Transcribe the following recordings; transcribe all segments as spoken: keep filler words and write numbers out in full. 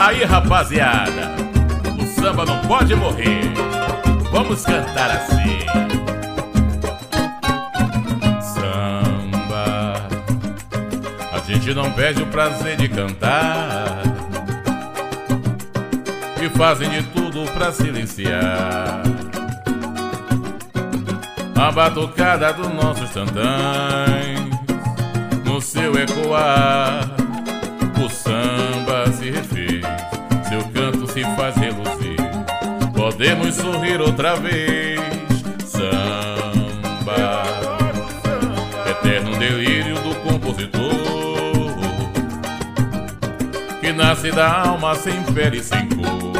Aí, rapaziada, o samba não pode morrer. Vamos cantar assim. Samba, a gente não perde o prazer de cantar, e fazem de tudo pra silenciar a batucada dos nossos tantãs. No seu ecoar, o samba se refez, seu canto se faz reluzir. Podemos sorrir outra vez. Samba, eterno delírio do compositor, que nasce da alma sem pele e sem cor,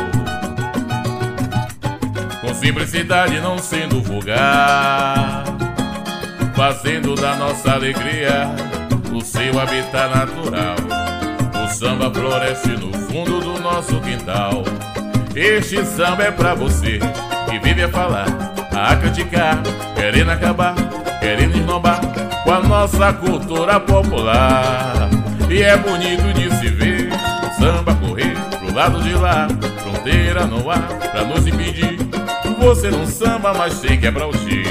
com simplicidade não sendo vulgar, fazendo da nossa alegria o seu habitat natural. O samba floresce no fundo do nosso quintal. Este samba é pra você que vive a falar, a criticar, querendo acabar, querendo esnobar com a nossa cultura popular. E é bonito de se ver o samba correr pro lado de lá, fronteira no ar pra nos impedir. Você não samba, mas sei que é pra ti.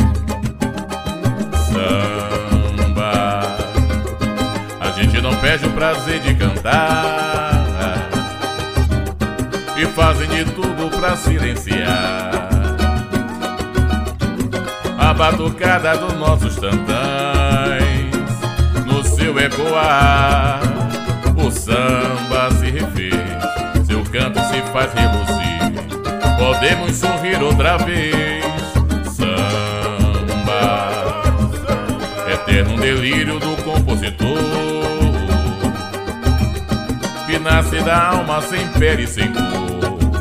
Samba, a gente não perde o prazer de cantar, e fazem de tudo pra silenciar a batucada dos nossos tantãs. No seu ecoar, o samba se refez, seu canto se faz reluzir. Podemos sorrir outra vez. Samba, eterno delírio do compositor, que nasce da alma sem pele e sem cor,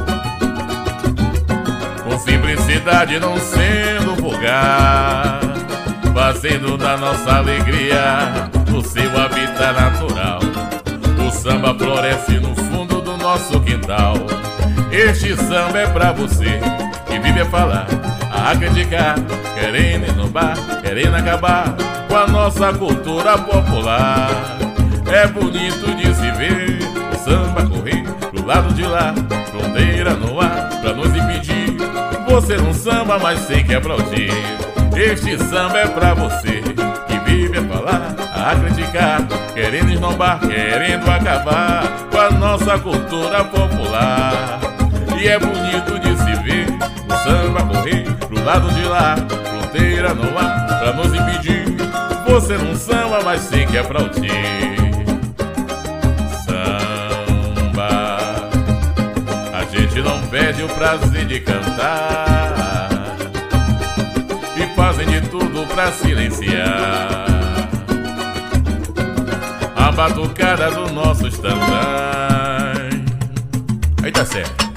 com simplicidade não sendo vulgar, fazendo da nossa alegria o seu habitat natural. O samba floresce no fundo do nosso quintal. Este samba é pra você que vive a falar, a criticar, querendo inovar, querendo acabar com a nossa cultura popular. É bonito de se ver o samba correr pro lado de lá, fronteira no ar pra nos impedir. Você não samba, mas sei que é pra ti. Este samba é pra você que vive a falar, a criticar, querendo esnobar, querendo acabar com a nossa cultura popular. E é bonito de se ver o samba correr pro lado de lá, fronteira no ar pra nos impedir. Você não samba, mas sei que é pra ti. Samba, a gente não perde o prazer de cantar, e fazem de tudo pra silenciar a batucada dos nossos tantãs. Aí tá certo.